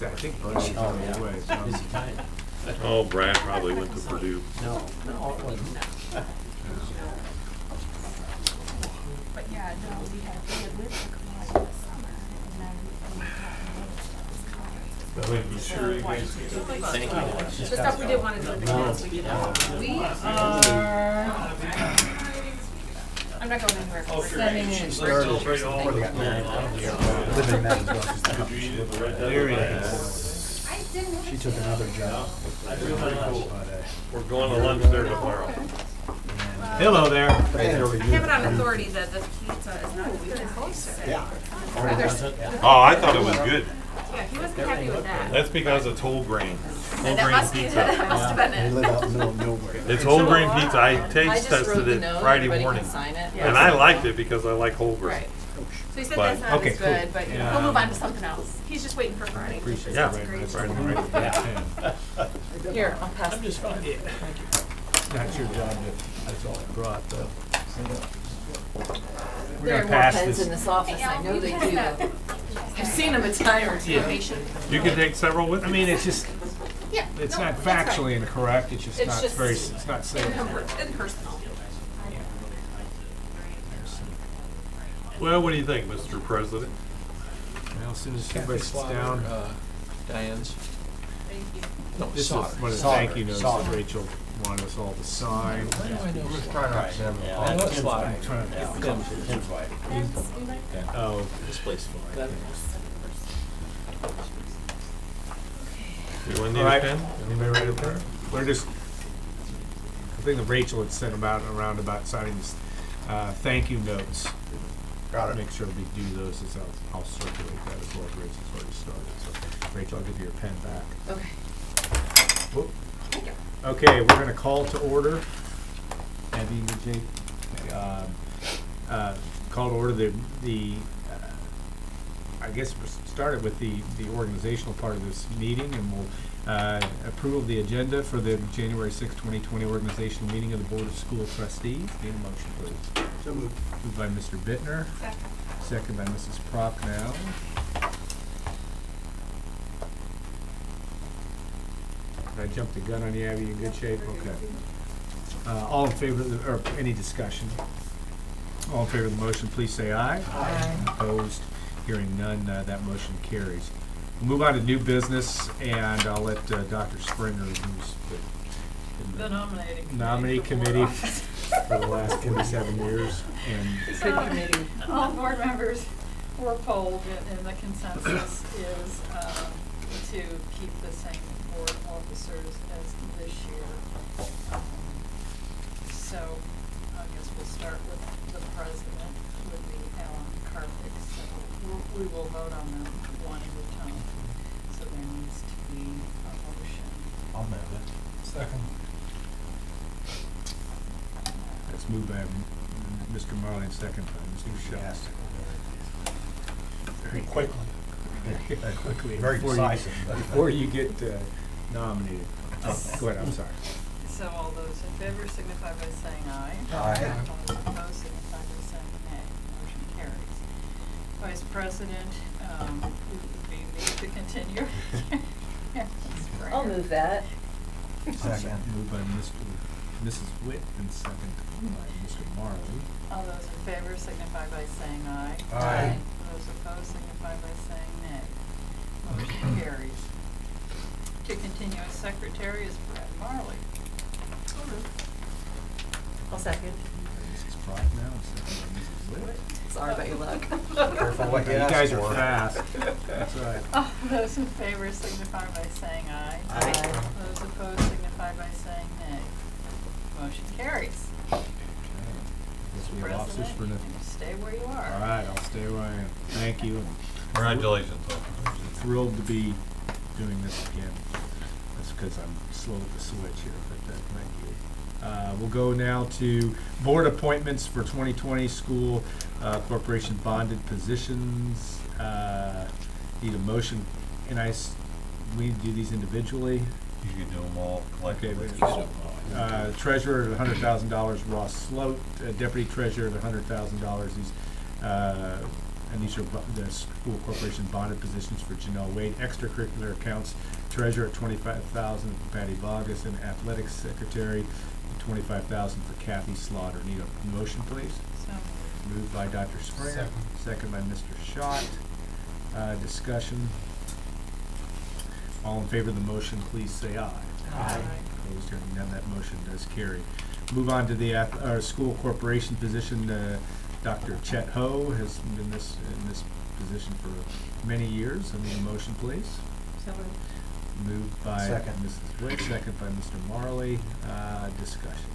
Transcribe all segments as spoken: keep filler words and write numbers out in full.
I think Purdue's Oh, on yeah. the way. So. Is he kind? Oh, Brad probably went to Purdue. No, no, it wasn't. But yeah, no, we had, we had lived for Kauai in the summer, and then we got Be sure you guys Thank you. the stuff we didn't want to do in advance, we did. We are, I'm not going anywhere. We're sending in. There he is. I didn't. She took another job. We're going to lunch there tomorrow. Hello there. I have it on authority that the pizza is not as good as he said. Yeah. Oh, I thought it was good. Yeah, he wasn't happy with that. That's because it's whole grain. Whole That grain must be, that pizza. must have been They it. live out in the middle of nowhere. It's whole grain pizza. I I taste just wrote tested the it note, Friday everybody morning. can sign it. And I liked it because I like whole grain. Right. So he said But- that's not Okay, as cool. good, but Yeah. he'll move on to something else. He's just waiting for Friday. Appreciate Yeah. it. Great. Right, right, right. Yeah. Here, I'll pass. I'm just fine. Yeah. That's your job. to- That's all I brought, though. We're There are gonna more pass pens this. in this office, I know they do. I've seen them a time or two. You can take several with I you. mean, it's just, Yeah. it's no, not that's factually right. incorrect. It's just It's not just very, it's not safe. Impersonal. Well, what do you think, Mister President? Well, as soon as somebody sits down. Uh, Diane's. No, This is Sauter. one of the Sauter. thank you notes Sauter. that Rachel wanted us all to sign. Why do I know? Right. Yeah, I know it's Tim's live. wife. Trying to- Yeah, Tim's, Tim's wife. Oh, This place is full. You want to need all a right. pen? Anybody ready to pen? We're just, I think that Rachel had sent about, around about signing this, uh, thank you notes. Got it. Make sure we do those, as I'll, I'll circulate that as well as Rachel's already started. So, Rachel, I'll give you your pen back. Okay. Whoop. Okay, we're gonna call to order. Abby, you Jake? Um, uh, Call to order the, the, uh, I guess we started with the, the organizational part of this meeting, and we'll, uh, approve of the agenda for the January sixth, twenty twenty organizational meeting of the Board of School Trustees. Need a motion, please. So moved. Moved by Mister Bittner, Second. second by Missus Prochnow. Did I jump the gun on you, Abby? You in good shape? Okay. Uh, all in favor of the, or any discussion? All in favor of the motion, please say aye. Aye. Opposed? Hearing none, uh, that motion carries. We'll move on to new business, and I'll let uh, Doctor Springer, who's the, in The nominating committee. nominee for board committee office. for the last forty-seven years, and Good committee. All board members were polled, and- and the consensus is um, to keep the same board officers as this year. Um, So I guess we'll start with the president, would be Alan Karpik. So we'll- we will vote on them one at a time. So there needs to be a motion. I'll move it. Second. that's moved by M- Mister Marley and second by Mister Shaw. Very quickly. Very quickly. Very before you- decisive. Before you get uh, nominated. Oh, go ahead, I'm sorry. So all those in favor signify by saying aye. Aye. All those opposed signify by saying nay. Motion carries. Vice President, um, it would be me to continue. I'll move that. Second. Moved by Mister Missus Witt and second by Mister Marley. All those in favor signify by saying aye. Aye. Those opposed signify by saying nay. Motion carries. To continue as secretary is Brad Marley. I'll second. Missus Prochnow and second by Missus Witt. Sorry about your luck. Careful what you You ask guys are for. fast. That's right. All those in favor signify by saying aye. Aye. Those opposed signify by saying nay. Motion carries. Guess we have officers for President, nothing. you stay where you are. All right, I'll stay where I am. Thank you. and Congratulations. Thrilled to be doing this again. That's because I'm slow to switch here, but uh, thank you. Uh, we'll go now to board appointments for twenty twenty school uh, corporation bonded positions. Uh, need a motion, and I, s- we need to do these individually. You can do them all Okay, collectively. but, uh, treasurer at a hundred thousand dollars, Ross Sloat, uh, deputy treasurer at a hundred thousand dollars, these, uh, and these are bu- the s- school corporation bonded positions for Janelle Wade, extracurricular accounts treasurer at twenty-five thousand dollars for Patty Bogus, and athletics secretary twenty-five thousand dollars for Kathy Slaughter. Need a motion, please? So moved. Moved by Doctor Springer, Second. second by Mister Schott. Uh, discussion. All in favor of the motion, please say aye. Aye. Opposed, hearing none, that motion does carry. Move on to the ath- uh, school corporation position. Uh, Doctor Chet Ho has been this in this position for many years. I need a motion, please. So moved. Moved by Second. Missus Witt, second by Mister Marley. Uh, discussion.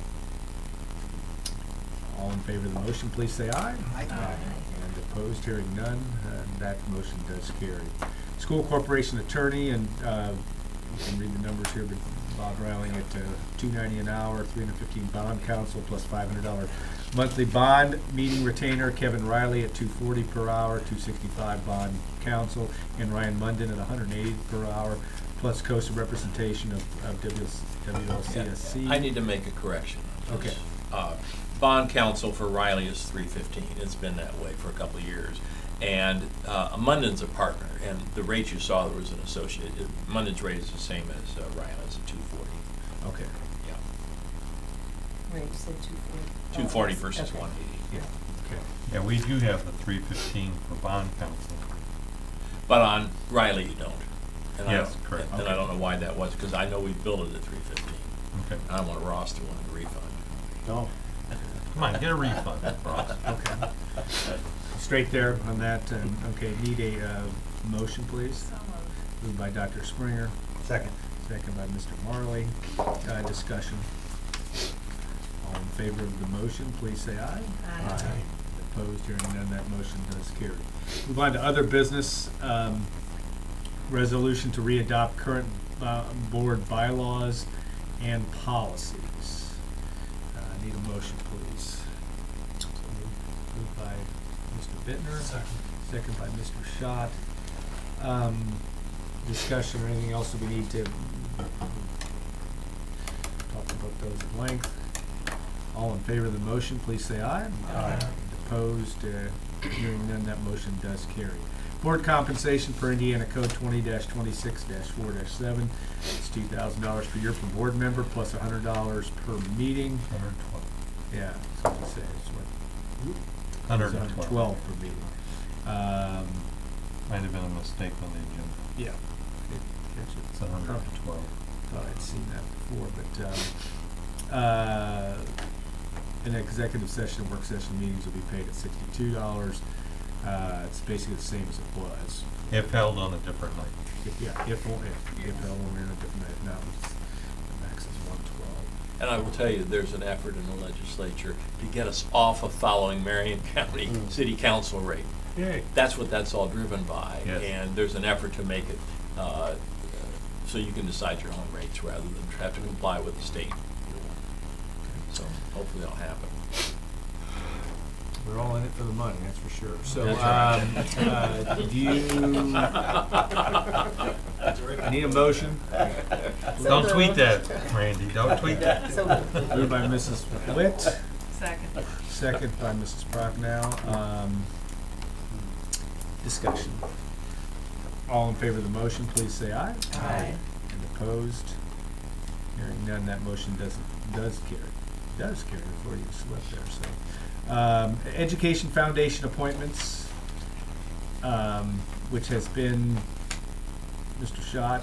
All in favor of the motion, please say aye. Aye. And opposed, hearing none, uh, that motion does carry. School corporation attorney, and uh, you can read the numbers here, but Bob Riley at uh, two ninety an hour, three hundred fifteen bond counsel plus five hundred dollar monthly bond meeting retainer. Kevin Riley at two forty per hour, two sixty-five bond counsel, and Ryan Munden at one hundred eighty per hour plus coastal representation of, of W L C S C. I need to make a correction. Okay. Uh, Bond counsel for Riley is three fifteen. It's been that way for a couple of years. And uh, Munden's a partner, and the rate you saw there was an associate. It, Munden's rate is the same as uh, Riley's at two forty. Okay. Yeah. Wait, you said two forty. Two forty versus one eighty. Yeah. Okay. Yeah, we do have the three fifteen for bond counsel. But on Riley, you don't. And Yes, I, correct. And Okay. I don't know why that was, because I know we billed it at three fifteen. Okay. I don't want Ross to want a refund. No. Come on, get a refund, Ross. Okay. Straight there on that. Um, okay, need a uh, motion, please. So moved. Moved by Doctor Springer, Second. second by Mister Marley. Uh, discussion. All in favor of the motion, please say aye. Aye. Opposed, hearing none, that motion does carry. Move on to other business. Um, resolution to readopt current uh, board bylaws and policies. Uh, need a motion, please. Moved by Mister Bittner. Second. Second by Mister Schott. Um, discussion or anything else that we need to talk about those at length? All in favor of the motion, please say aye. Aye. Opposed, uh, hearing none, that motion does carry. Board compensation per Indiana Code twenty twenty-six four seven. It's two thousand dollars per year per board member plus one hundred dollars per meeting. one hundred twelve. Yeah, that's what I say, it's what? one hundred It's twelve. twelve per meeting. Um, Might have been a mistake on the agenda. yeah. It- catch it. It's one hundred twelve. Thought I'd seen that before, but, um, uh, an executive session and work session meetings will be paid at sixty-two dollars. Uh, it's basically the same as it was. If held on a different night. If, yeah, if, only- if, if held on a different night, now it's, the max is one twelve. And I will tell you, there's an effort in the legislature to get us off of following Marion County Mm. City Council rate. Yay. That's what that's all driven by. Yes. And there's an effort to make it uh, so you can decide your own rates rather than have to comply with the state. So hopefully that'll happen. We're all in it for the money, that's for sure. So, That's um, right. uh, do you, I need a motion. Don't tweet that, Randy, don't tweet that. So moved. Moved by Missus Witt, Second. second by Missus Prochnow. Um, discussion. All in favor of the motion, please say aye. Aye. And opposed? Hearing none, that motion doesn't, does carry. Does carry before you slip there, so. Um, Education Foundation appointments, um, which has been Mister Schott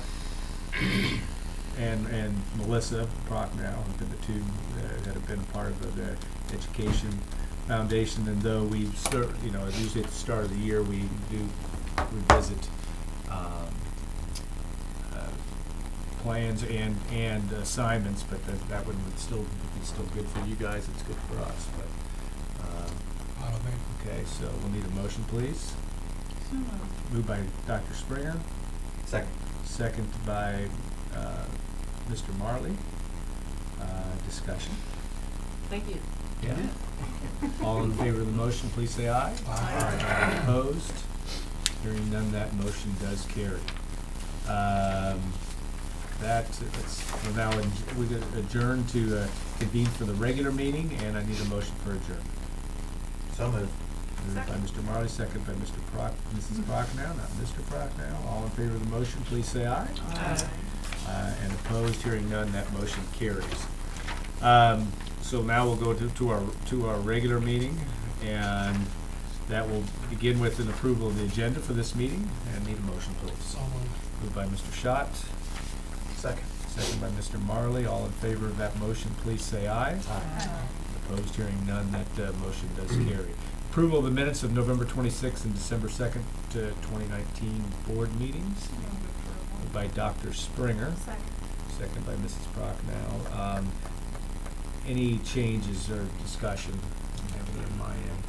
and, and Melissa Prochnow have been the two uh, that have been a part of the Education Foundation. And though we start, you know, usually at the start of the year, we do revisit, um, uh, plans and, and assignments, but that, that one would still, be still good for you guys, it's good for us, but, um, okay, so we'll need a motion, please. So moved. Moved by Doctor Springer, Second. second by, uh, Mister Marley. Uh, discussion? Thank you. Yeah. All in favor of the motion, please say aye. Aye. Opposed? Hearing none, that motion does carry. Um, that, that's, we're now, in- we could adjourn to uh, convene for the regular meeting, and I need a motion for adjournment. So moved. Moved by Mister Marley, second by Mister Proc, Missus Prochnow, not Mister Prochnow. All in favor of the motion, please say aye. Aye. Uh, and opposed, hearing none, that motion carries. Um, so now we'll go to, to our, to our regular meeting, and that will begin with an approval of the agenda for this meeting, and need a motion, please. Moved by Mister Schott, Second. second by Mister Marley. All in favor of that motion, please say aye. Aye. Opposed, hearing none, that uh, motion does carry. Approval of the minutes of November twenty-sixth and December second, uh, twenty nineteen board meetings. Moved by Doctor Springer, Second. second by Missus Prochnow. Um, any changes or discussion? I don't have any on my end.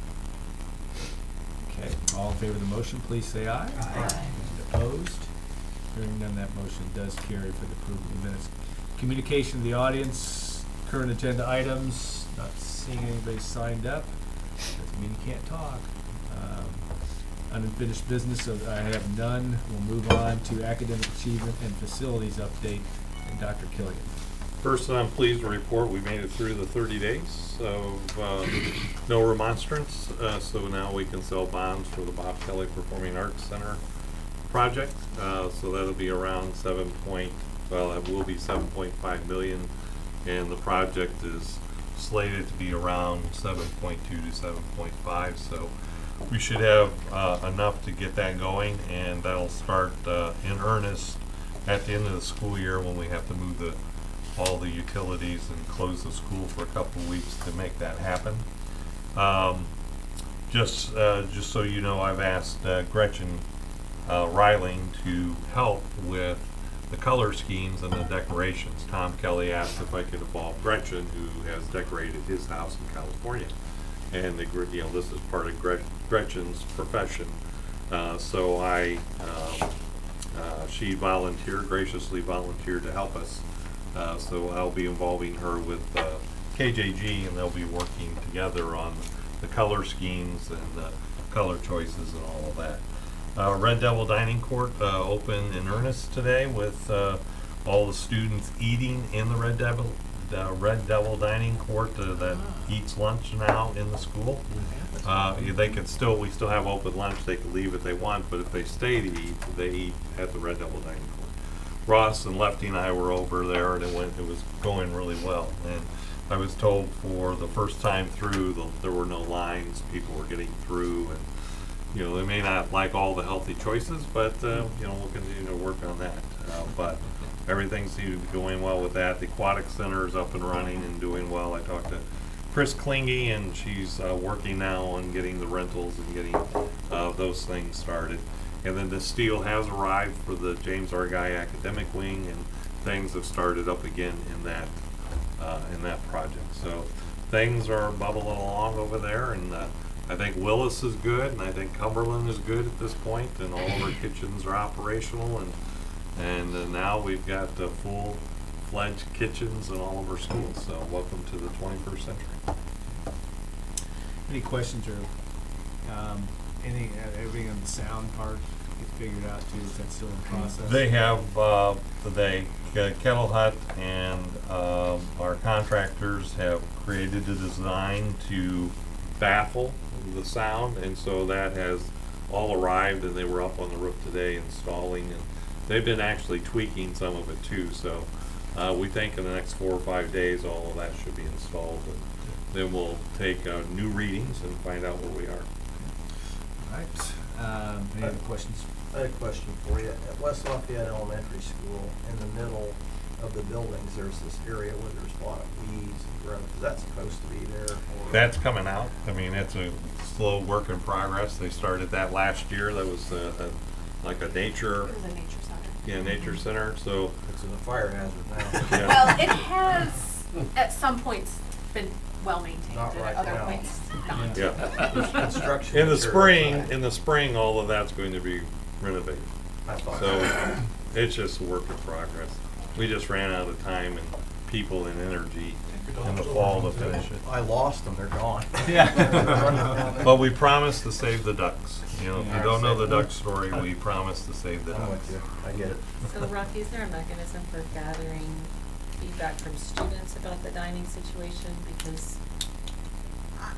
Okay, all in favor of the motion, please say aye. Aye. And opposed? Hearing none, that motion does carry for the approval of the minutes. Communication to the audience, current agenda items, not seeing anybody signed up. Doesn't mean you can't talk. Um, unfinished business, so I have none. We'll move on to academic achievement and facilities update, and Doctor Killian. First, I'm pleased to report we made it through the thirty days of uh, no remonstrance, uh, so now we can sell bonds for the Bob Kelly Performing Arts Center project. Uh, so that'll be around seven point, well, it will be seven point five million, and the project is slated to be around seven point two to seven point five. So we should have uh, enough to get that going, and that'll start uh, in earnest at the end of the school year when we have to move the all the utilities and close the school for a couple of weeks to make that happen. Um, just uh, just so you know, I've asked uh, Gretchen uh, Reiling to help with the color schemes and the decorations. Tom Kelly asked if I could involve Gretchen, who has decorated his house in California, and the, you know, this is part of Gret Gretchen's profession. Uh, so I, um, uh, she volunteered, graciously volunteered to help us. Uh, so I'll be involving her with uh, K J G, and they'll be working together on the color schemes and the color choices and all of that. Uh, Red Devil Dining Court uh, open in earnest today with uh, all the students eating in the Red Devil, the Red Devil Dining Court uh, that eats lunch now in the school. Uh, they could still, we still have open lunch. They could leave if they want, but if they stay to eat, they eat at the Red Devil Dining Court. Ross and Lefty and I were over there, and it went. It was going really well. And I was told for the first time through, the, there were no lines. People were getting through, and you know, they may not like all the healthy choices, but uh, you know, we'll continue to work on that. Uh, but everything seems to be going well with that. The aquatic center is up and running and doing well. I talked to Chris Klinge, and she's uh, working now on getting the rentals and getting uh, those things started. And then the steel has arrived for the James R. Guy Academic Wing, and things have started up again in that uh, in that project. So things are bubbling along over there, and uh, I think Willis is good, and I think Cumberland is good at this point, and all of our kitchens are operational, and and uh, now we've got uh, full-fledged kitchens in all of our schools. So welcome to the twenty-first century. Any questions or um, anything, uh, everything on the sound part get figured out too? Is that still in process? They have, uh, they, uh, Kettle Hut and um, our contractors have created a design to baffle the sound, and so that has all arrived, and they were up on the roof today installing, and they've been actually tweaking some of it too. So uh, we think in the next four or five days all of that should be installed, and then we'll take uh, new readings and find out where we are. All right. Um, any other questions? I had a question for you. At West Lafayette Elementary School, in the middle of the buildings, there's this area where there's a lot of weeds and growth. Is that supposed to be there? Or? That's coming out. I mean, it's a slow work in progress. They started that last year. That was uh, a, like a nature, It was a nature center. yeah, nature center. So It's a fire hazard now. yeah. Well, it has at some points been well maintained, Not and right at other now. points not. Yeah. There's construction In the material spring, outside. in the spring, all of that's going to be renovated. I thought. So it's just a work in progress. We just ran out of time and people and energy in the fall to finish it. I lost them. They're gone. Yeah. But we promised to save the ducks. You know, if you Yeah. don't know the duck story, we promised to save the I'm ducks. with you. I get it. So Rocky, is there a mechanism for gathering feedback from students about the dining situation? Because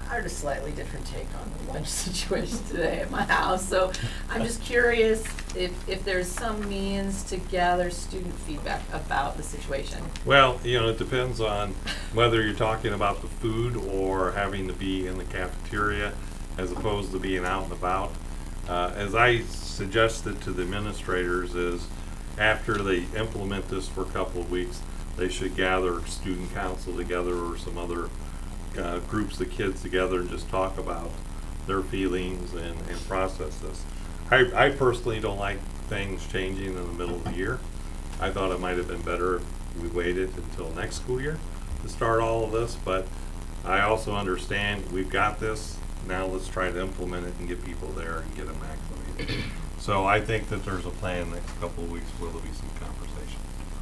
I had a slightly different take on the lunch situation today at my house, so I'm just curious if, if there's some means to gather student feedback about the situation. Well, you know, it depends on whether you're talking about the food or having to be in the cafeteria as opposed to being out and about. Uh, as I suggested to the administrators is after they implement this for a couple of weeks, they should gather student council together or some other uh, groups of kids together and just talk about their feelings and, and process this. I, I personally don't like things changing in the middle of the year. I thought it might have been better if we waited until next school year to start all of this, but I also understand we've got this. Now let's try to implement it and get people there and get them acclimated. So I think that there's a plan next couple of weeks where there'll be some conversation.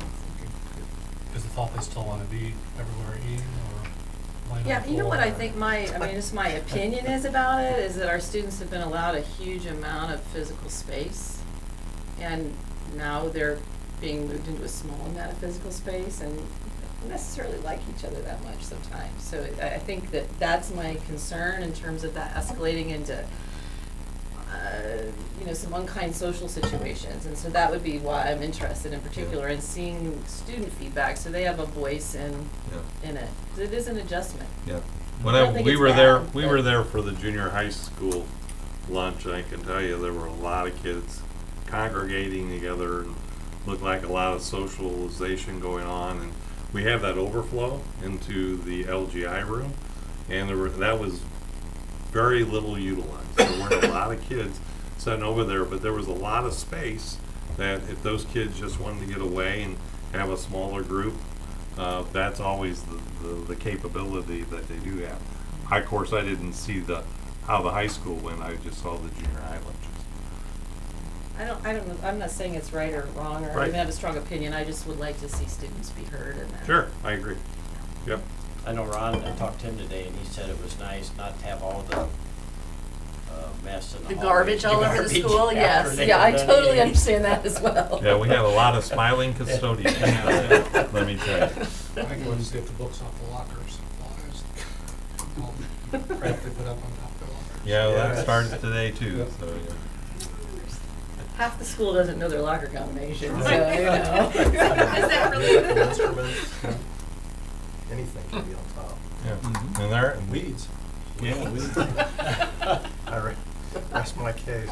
Is the thought they still want to be everywhere eating or laying on Yeah, the you know what floor, I or- think my, I mean, just my opinion is about it, is that our students have been allowed a huge amount of physical space. And now they're being moved into a small amount of physical space and don't necessarily like each other that much sometimes. So I, I think that that's my concern in terms of that escalating into, uh, you know, some unkind social situations. And so that would be why I'm interested in particular in seeing student feedback, so they have a voice in, Yeah. in it. 'Cause it is an adjustment. Yeah. I When don't I, think we it's were there, bad, we but- were there for the junior high school lunch, and I can tell you there were a lot of kids congregating together and looked like a lot of socialization going on, and we have that overflow into the L G I room, and there were, that was very little utilized. There weren't a lot of kids sitting over there, but there was a lot of space that if those kids just wanted to get away and have a smaller group, uh, that's always the, the, the capability that they do have. I, of course, I didn't see the, how the high school went, I just saw the junior high lunches. I don't, I don't know, I'm not saying it's right or wrong, or I Right. even have a strong opinion, I just would like to see students be heard in that. Sure, I agree. Yep. I know Ron, I talked to him today, and he said it was nice not to have all the uh, mess in the The hallway. garbage all over the garbage school, after yes, they yeah, were I done totally eating. understand that as well. Yeah, we had a lot of smiling custodians, let me tell you. I can just get the books off the lockers. supplies, all the crap they put up on top of the lockers. Yeah, well, that Yes. started today too, so, yeah. Half the school doesn't know their locker combination, so, you know. Is that really? Medical instruments, anything can be on top. Yeah, Mhm. and there, Weeds. yeah, weeds. I re- rest my case.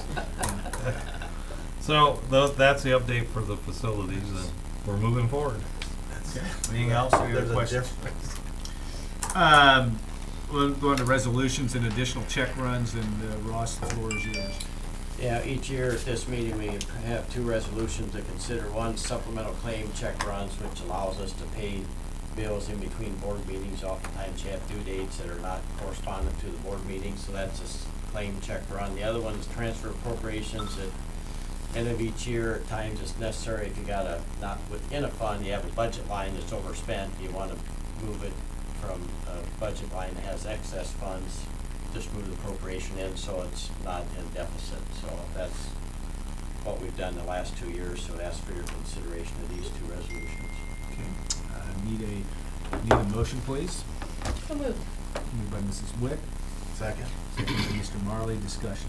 So, tho- that's the update for the facilities, and we're moving forward. Anything else? Any other There's a questions? difference. Um, we'll go into resolutions and additional check runs, and uh, Ross, the floor is yours. Yeah, each year at this meeting, we have two resolutions to consider. One, supplemental claim check runs, which allows us to pay bills in between board meetings. Oftentimes you have due dates that are not correspondent to the board meeting, so that's a s- claim check run. The other one is transfer appropriations at end of each year. At times it's necessary if you got a, not within a fund, you have a budget line that's overspent, you want to move it from a budget line that has excess funds, just move the appropriation in so it's not in deficit. So that's what we've done the last two years, so ask for your consideration of these two resolutions. Okay. Uh, need a, need a motion, please? So moved. Moved by Missus Wick, Second. second by Mister Marley. Discussion.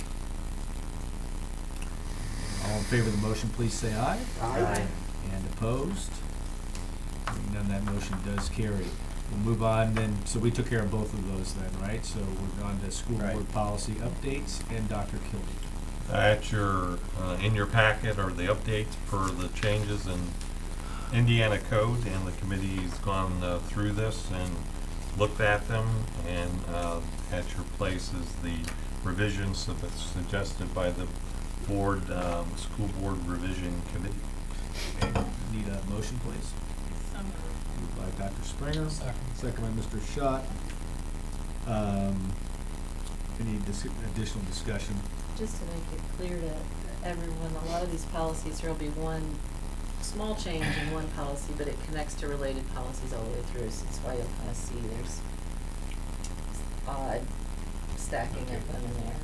All in favor of the motion, please say aye. Aye. And opposed? Hearing none, that motion does carry. We'll move on then, so we took care of both of those then, right? So we're on to school Right. board policy updates and Doctor Kilby. At your, uh, in your packet are the updates for the changes in Indiana code, and the committee's gone uh, through this and looked at them, and uh, at your place is the revisions that was suggested by the board, um, school board revision committee. Okay, need a motion, please? So moved. Moved by Doctor Springer. Second. Second by Mister Schott. Um, any dis- additional discussion? Just to make it clear to everyone, a lot of these policies, there'll be one small change in one policy, but it connects to related policies all the way through, so that's why you'll kind of see there's odd stacking of them in there.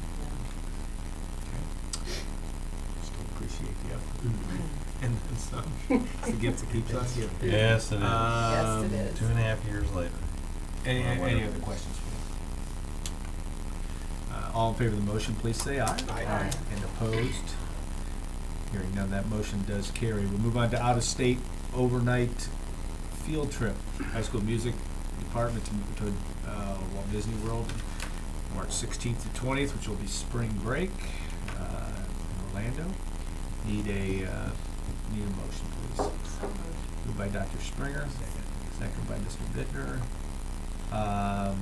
Still appreciate the effort. And then some. It's the gift that keeps on giving. Yes, it is. Yes, Um, it is. Two and a half years later. Any, Or any whatever. other questions for me? All in favor of the motion, please say aye. Aye. And opposed? Hearing none, that motion does carry. We'll move on to out-of-state overnight field trip. High School Music Department to, to uh, Walt Disney World, March sixteenth to twentieth, which will be spring break uh, in Orlando. Need a uh, need a motion, please. So moved. Moved by Doctor Springer, second by Mister Bittner. Um,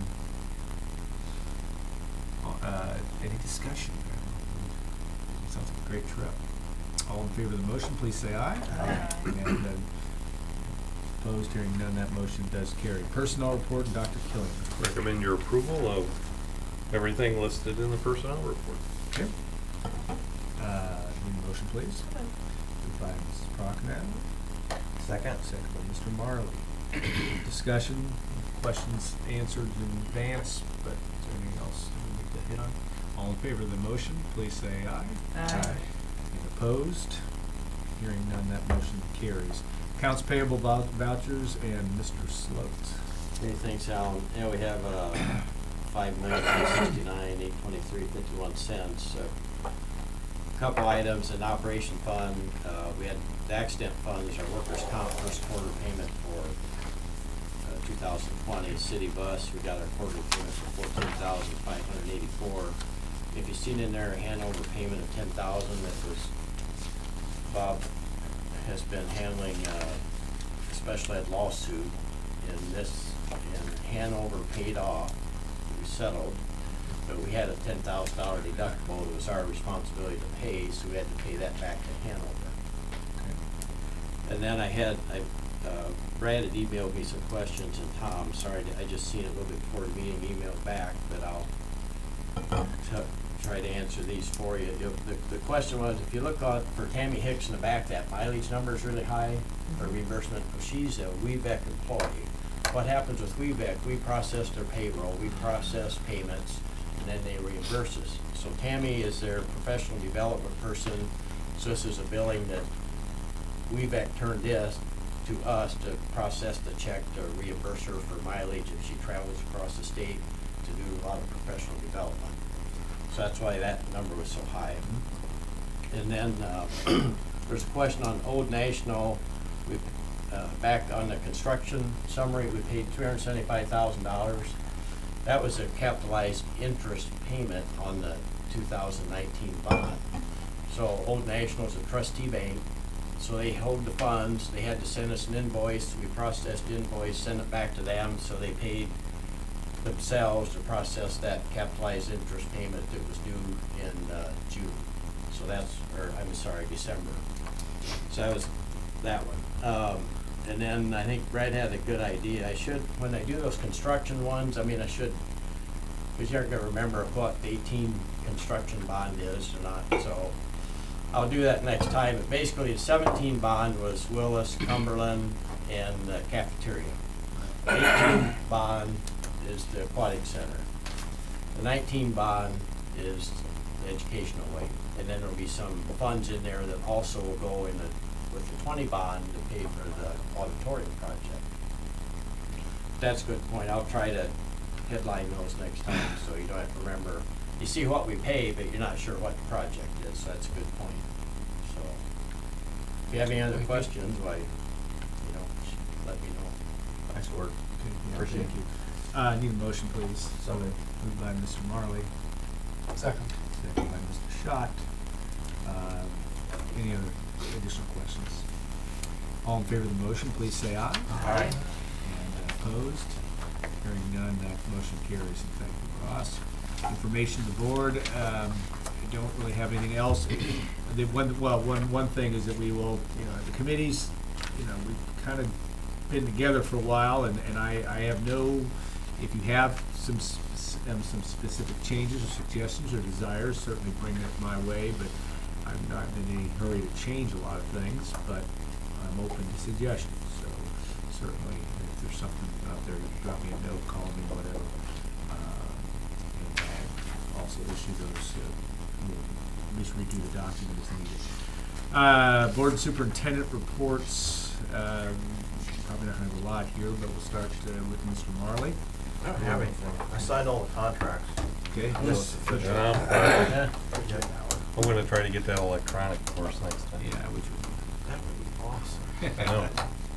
uh, any discussion? Sounds like a great trip. All in favor of the motion, please say aye. Aye. And then opposed, hearing none, that motion does carry. Personnel report, and Doctor Killian. Recommend your approval of everything listed in the personnel report. Okay. Uh, need a motion, please. Moved by Missus Prochnow, Second? second by Mister Marley. Discussion, questions answered in advance, but is there anything else we need to hit on? All in favor of the motion, please say aye. Aye. And opposed? Hearing none, that motion carries. Accounts payable vou- vouchers and Mister Sloat. Anything, Sal? Yeah, we have, uh, five million, three sixty-nine, eight twenty-three, fifty-one cents. A Couple items in operation fund, uh, we had the accident funds, our workers' comp first quarter payment for, uh, two thousand twenty. City bus, we got our quarterly payment for fourteen thousand five hundred eighty-four. If you've seen in there a handover payment of ten thousand, that was, Bob has been handling, uh, a special ed lawsuit, and this, and Hanover paid off, we settled, but we had a ten thousand dollar deductible, it was our responsibility to pay, so we had to pay that back to Hanover. And then I had, I, uh, Brad had emailed me some questions, and Tom, sorry, I just seen it a little bit before the meeting, emailed back, but I'll t- try to answer these for you. You- The, the question was, if you look on, for Tammy Hicks in the back, that mileage number is really high, for reimbursement, she's a W E B E C employee. What happens with W E B E C, we process their payroll, we process payments, and then they reimburse us. So Tammy is their professional development person, so this is a billing that W E B E C turned this to us to process the check to reimburse her for mileage if she travels across the state to do a lot of professional development. So that's why that number was so high. And then, uh, there's a question on Old National. We, uh, back on the construction summary, we paid three hundred seventy-five thousand dollars. That was a capitalized interest payment on the two thousand nineteen bond. So Old National is a trustee bank, so they hold the funds, they had to send us an invoice, we processed the invoice, sent it back to them, so they paid themselves to process that capitalized interest payment that was due in, uh, June. So that's, or, I'm sorry, December. So that was that one. Um, and then I think Brad had a good idea. I should, when I do those construction ones, I mean, I should, because you aren't gonna remember what the eighteen construction bond is or not, so I'll do that next time. But basically, the seventeen bond was Willis, Cumberland, and the cafeteria. eighteen bond is the aquatic center. The nineteen bond is the educational wing. And then there'll be some funds in there that also will go in the, with the twenty bond to pay for the auditorium project. That's a good point. I'll try to headline those next time, so you don't have to remember. You see what we pay, but you're not sure what the project is, so that's a good point. So, if you have any other questions, why, you know, let me know. Nice work. Appreciate you. Uh, need a motion, please. So moved. Moved by Mister Marley, Second. second by Mister Schott. Uh, any other additional questions? All in favor of the motion, please say aye. Aye. And uh, opposed? Hearing none, that motion carries. And thank you, Ross. Information to the board. Um, I don't really have anything else. The one, well, one, one thing is that we will, you know, the committees, you know, we've kind of been together for a while, and, and I, I have no, if you have some, sp- um, some specific changes or suggestions or desires, certainly bring that my way, but I'm not in any hurry to change a lot of things, but I'm open to suggestions, so certainly if there's something out there, drop me a note, call me, whatever. Uh, and I'll also issue those, uh, we'll at least redo the document as needed. Uh, board superintendent reports, um, probably not gonna have a lot here, but we'll start uh, with Mister Marley. I don't have anything. I signed all the contracts. Okay. Yes. well, it's official. And I'm, Yeah. I'm gonna try to get that electronic course next time. Yeah, which would, That would be awesome. I know.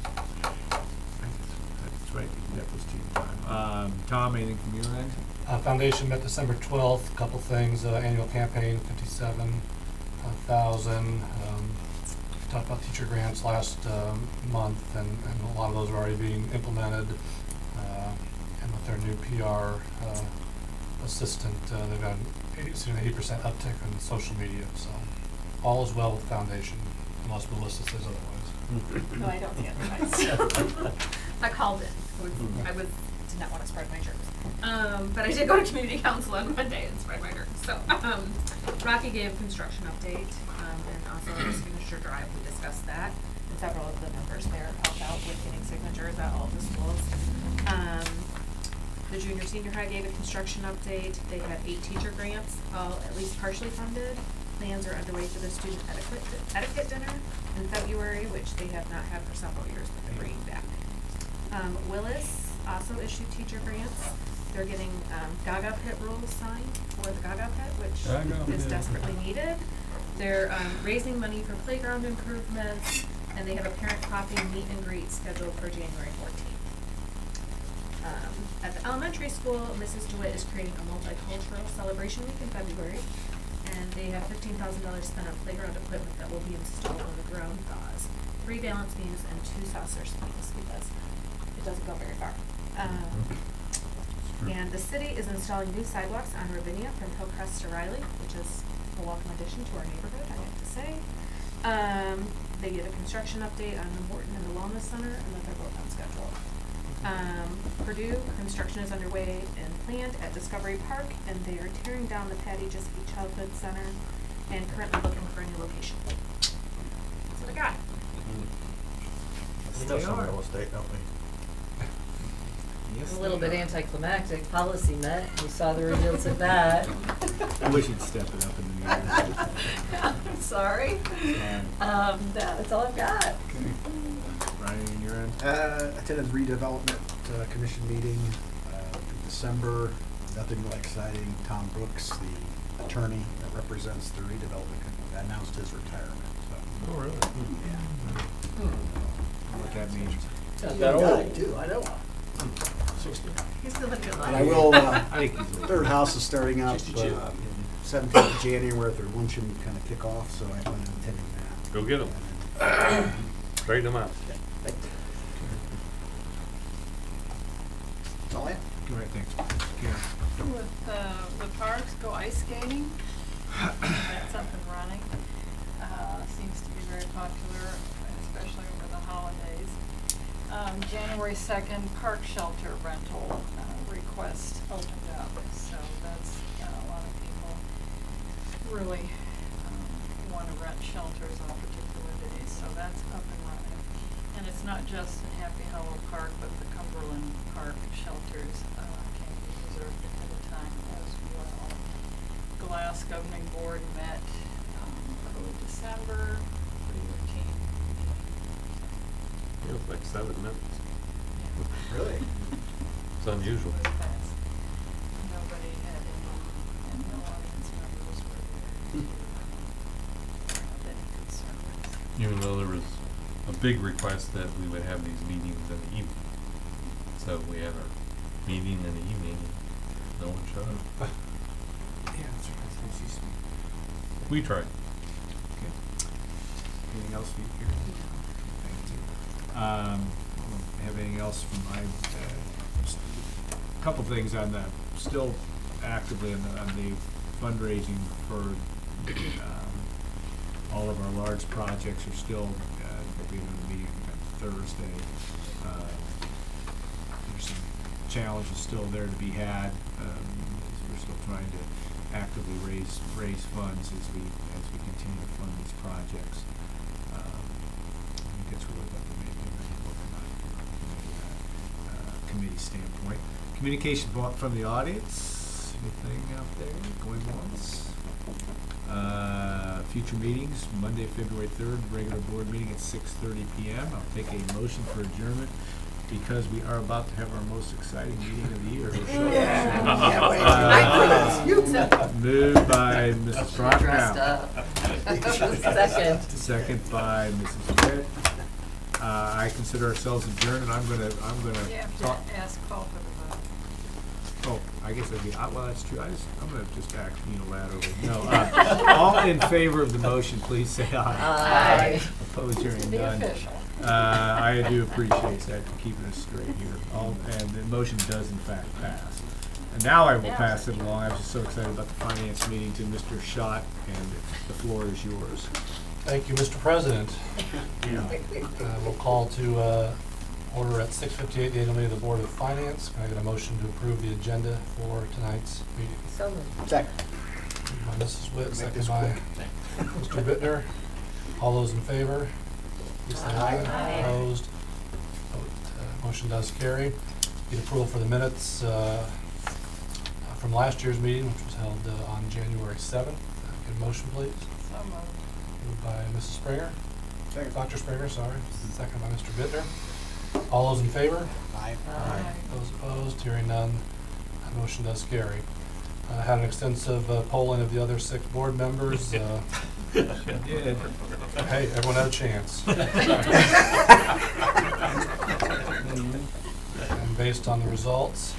that's right, that was to your time. Um, Tom, anything from your end? Uh, Foundation met December twelfth, a couple things, uh, annual campaign, fifty-seven thousand. Um, talked about teacher grants last, um, month, and, and a lot of those are already being implemented. Uh, and with their new P R, uh, assistant, uh, they've got an eighty, seen an eighty percent uptick in social media, so all is well with Foundation, unless Melissa says otherwise. No, I don't see otherwise. I called it. I was, did not want to spread my germs. Um, but I did go to community council on Monday and spread my germs. So, um, Rocky gave a construction update, um, and also our signature drive, we discussed that. And several of the members there helped out with getting signatures at all the schools. Um, the junior, senior high gave a construction update. They have eight teacher grants, all at least partially funded. Plans are underway for the student etiquette, etiquette dinner in February, which they have not had for several years, but they're bringing back. Um, Willis also issued teacher grants. They're getting um, Gaga Pit rules signed for the Gaga Pit, which Gaga is Pit. desperately needed. They're um, raising money for playground improvements, and they have a parent coffee meet and greet scheduled for January fourteenth. Um, at the elementary school, Missus DeWitt is creating a multicultural celebration week in February, and they have fifteen thousand dollars spent on playground equipment that will be installed when the ground thaws. Three balance beams and two saucer swings because it doesn't go very far. Um, and the city is installing new sidewalks on Ravinia from Hillcrest to Riley, which is a welcome addition to our neighborhood, I have to say. Um, they gave a construction update on the Morton and the Wellness Center, and that they're both on schedule. Um, Purdue, construction is underway and planned at Discovery Park, and they are tearing down the Patty Giuseppe Childhood Center and currently looking for a new location. That's what I got. Still some real estate, don't we? It was a little bit anticlimactic. Policy met. We saw the results of that. I wish you'd step it up in the meeting. I'm sorry. Um, that's all I've got. Okay. Ryan, in your end? Uh, attended redevelopment uh, commission meeting uh, in December. Nothing really exciting. Tom Brooks, the attorney that represents the redevelopment, announced his retirement. So. Oh, really? Yeah. What that means? Not Young that guy, old. too. I know. He's still living good And I life. will. Uh, I think he's a- third house is starting up sixty-two. uh, seventeenth of January with their luncheon kind of kickoff, so I plan on attending that. Go get 'em. And then- Straighten them out. Thank you. That's all I have. All right, thanks. Karen? With uh, the parks, go ice skating. That's up and running. Uh, seems to be very popular, especially over the holidays. Um, January second, park shelter rental uh, request opened up, so that's, uh, a lot of people really um, want to rent shelters on particular days, so that's up and running. And it's not just in Happy Hollow Park, but the Cumberland Park shelters uh, can be reserved ahead of time as well. Glass Governing Board met um, early December, pretty routine. Feels like seven minutes. Really? It's unusual. Really fast. Nobody had any, and no audience members were there to uh, have any concerns. Even though there was a big request that we would have these meetings in the evening. So we had our meeting in the evening, and no one showed up. Yeah, that's right. That's easy. We tried. Okay. Anything else for you here? Thank you. Um, I don't have anything else from my, uh, just a couple things on the, still actively on the, on the fundraising for, um, all of our large projects are still, uh, we have a meeting on Thursday. Uh, There's some challenges still there to be had. Um, as we're still trying to actively raise raise funds as we as we continue to fund these projects. Um, I think that's really what we're maybe looking at from a uh, committee standpoint. Communication brought from the audience. Anything out there going once? Uh, future meetings, Monday, February third, regular board meeting at six thirty p m I'll take a motion for adjournment because we are about to have our most exciting meeting of the year. Yeah. So, Can't wait. uh, Nine minutes. Moved by Missus Dressed Brocknow. up. Second. Second by Missus Witt. Uh, I consider ourselves adjourned, and I'm gonna, I'm You gonna have talk. to ask, call for the vote. Oh, I guess I'd be, uh, well, that's true. I just, I'm gonna just act unilaterally. No, uh, all in favor of the motion, please say aye. Aye. Opposed, hearing To be none. official. Uh, I do appreciate that, for keeping us straight here. All, and the motion does in fact pass. And now I will Yeah. pass it along. I was just so excited about the finance meeting to Mister Schott, and the floor is yours. Thank you, Mister President. Yeah. Uh, We'll call to uh, order at six fifty-eight, the annual meeting of the Board of Finance. Can I get a motion to approve the agenda for tonight's meeting? So moved. Second. Moved by Missus Witt, Make second this by quick. Mister Bittner. All those in favor? Please say aye. Aye. Opposed? Vote, uh, Motion does carry. Get approval for the minutes uh, from last year's meeting, which was held uh, on January seventh. Uh, Get a motion, please. So moved. Moved by Missus Springer. Second. Doctor Springer, sorry. Second by Mister Bittner. All those in favor? Aye. Aye. Those opposed? Hearing none, that motion does carry. Uh, Had an extensive uh, polling of the other six board members. uh, Did. Hey, everyone had a chance. And based on the results,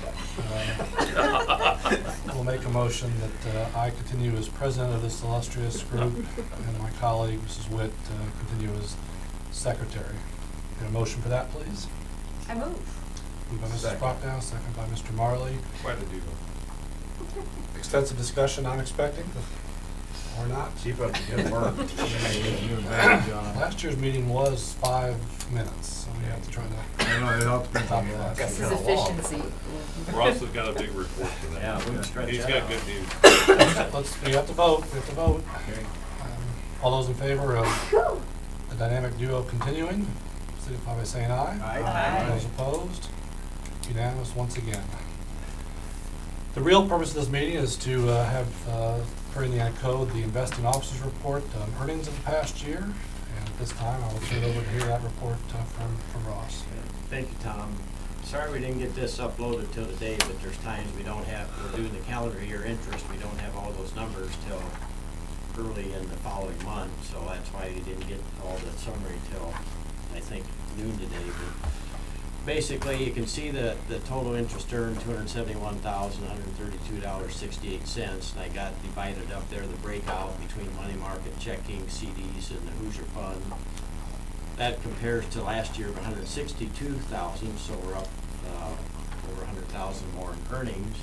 uh, we'll make a motion that uh, I continue as president of this illustrious group, and my colleague, Missus Witt, uh, continue as secretary. Get a motion for that, please? I move. Moved by Missus Second. Brocknow, second by Mister Marley. Quite a deal. Extensive discussion, not expecting, or not? Keep up the good work. Yeah, you're doing a bad job. Last year's meeting was five minutes, so we have to try to. I don't know, it all depends on the last. This is efficiency. Ross has got a big report today. Yeah, we can stretch He's that got out. good news. Let's, we have to vote, we have to vote. Okay. Um, All those in favor of the dynamic duo continuing, signify by saying aye. Aye. Those opposed, unanimous once again. The real purpose of this meeting is to uh, have, uh, per Indiana Code, the investing officers report on earnings of the past year. And at this time, I will turn it over to hear that report uh, from, from Ross. Thank you, Tom. Sorry we didn't get this uploaded till today, but there's times we don't have, we're doing the calendar year interest, we don't have all those numbers till early in the following month, so that's why you didn't get all the summary till, I think, noon today. But basically, you can see that the total interest earned, two hundred seventy-one thousand, one hundred thirty-two dollars, sixty-eight cents, and I got divided up there, the breakout between money market checking, C Ds, and the Hoosier Fund. That compares to last year of one hundred sixty-two thousand, so we're up uh, over one hundred thousand more in earnings.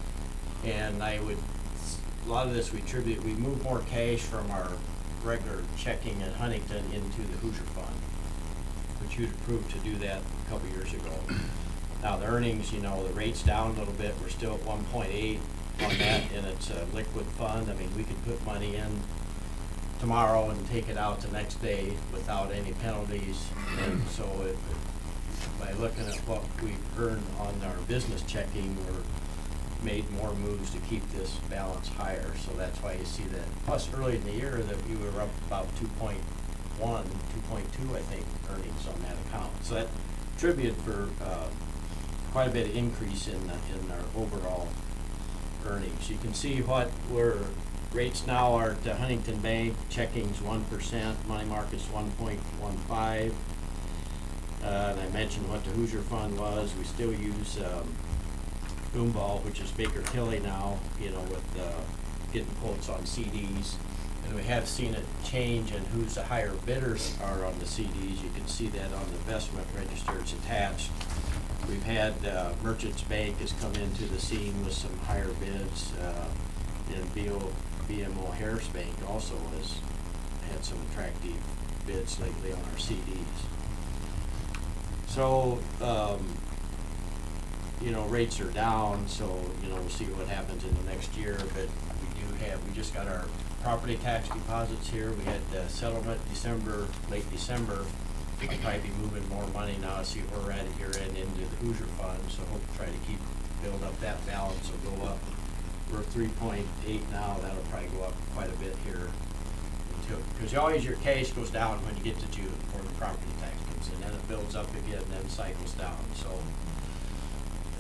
And I would, a lot of this we attribute, we moved more cash from our regular checking at Huntington into the Hoosier Fund, which you'd approved to do that a couple years ago. Now, the earnings, you know, the rate's down a little bit, we're still at one point eight on that, and it's a liquid fund. I mean, we could put money in tomorrow and take it out the next day without any penalties. And so it, by looking at what we earned on our business checking, we're made more moves to keep this balance higher. So that's why you see that. Plus, early in the year, that we were up about two point one, two point two, I think, earnings on that account. So that attributed for uh, quite a bit of increase in the, in our overall earnings. You can see what we're rates now are at Huntington Bank. Checking's one percent, money market's one point one five. Uh, and I mentioned what the Hoosier Fund was. We still use um, Boomball, which is Baker Tilly now, you know, with uh, getting quotes on C Ds. And we have seen it change in who's the higher bidders are on the C Ds. You can see that on the investment register, it's attached. We've had uh, Merchants Bank has come into the scene with some higher bids. Uh, and B O B M O Harris Bank also has had some attractive bids lately on our C Ds. So, um, you know, rates are down, so, you know, we'll see what happens in the next year, but we do have, we just got our property tax deposits here. We had uh, settlement December, late December. We could probably be moving more money now, see where we're at here and into the Hoosier Fund, so hope to try to keep, build up that balance or go up. We're three point eight now, that'll probably go up quite a bit here. Because you always, your cash goes down when you get to June before the property tax comes in, then it builds up again and then cycles down. So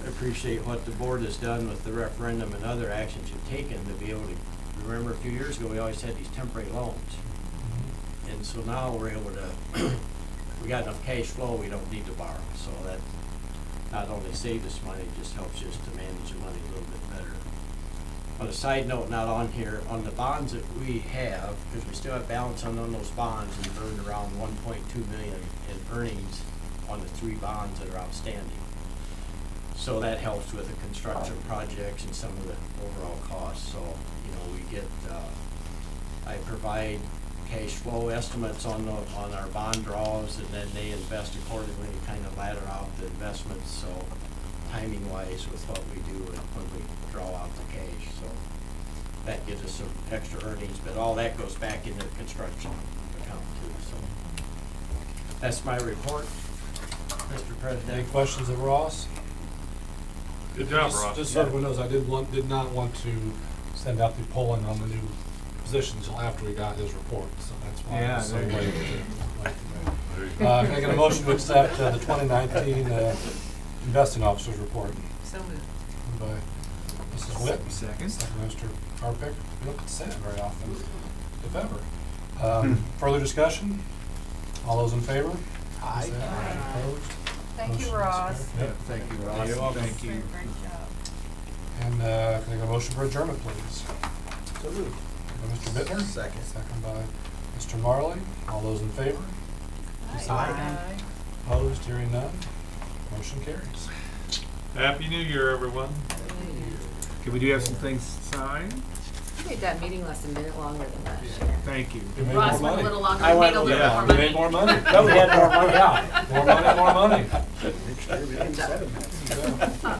appreciate what the board has done with the referendum and other actions you've taken to be able to, remember a few years ago, we always had these temporary loans. And so now we're able to, we got enough cash flow, we don't need to borrow. So that not only saves us money, it just helps us to manage the money a little bit better. On a side note, not on here, on the bonds that we have, because we still have balance on, on those bonds, we've earned around one point two million in earnings on the three bonds that are outstanding. So that helps with the construction projects and some of the overall costs. So, you know, we get, uh, I provide cash flow estimates on the, on our bond draws, and then they invest accordingly, kind of ladder out the investments. So timing wise with what we do and when we draw out the cash. So that gives us some extra earnings, but all that goes back into the construction account too. So that's my report, Mister President. Any questions of Ross? Good job, Just- Ross. Just so everyone knows, I did want, did not want to send out the polling on the new positions until after we got his report, so that's why I Yeah, was so there late you to, go. late There you to go. Uh, can I get a motion to accept uh, the twenty nineteen uh, investing officers report? So moved. Moved by Missus Witt. Second. Second by Mister Carpick. We don't get to say it very often, if ever. Um, further discussion? All those in favor? Aye. Say aye. Opposed? Thank you, Motion is Ross. carried. Yeah, thank you, Ross. You're welcome. Thank you. Great, great job. And uh, can I get a motion for adjournment, please? So moved. By Mister Bittner? Second. Second by Mister Marley. All those in favor? Aye. Opposed? Hearing none. Motion carries. Happy New Year, everyone. Can we do have some things signed? You made that meeting last a minute longer than last year. Thank you. You made Ross more went a money. little longer, I we went made a a little little- bit yeah, more we money. made more money. No, we had more money, yeah. More money, more money. Next year we need seven.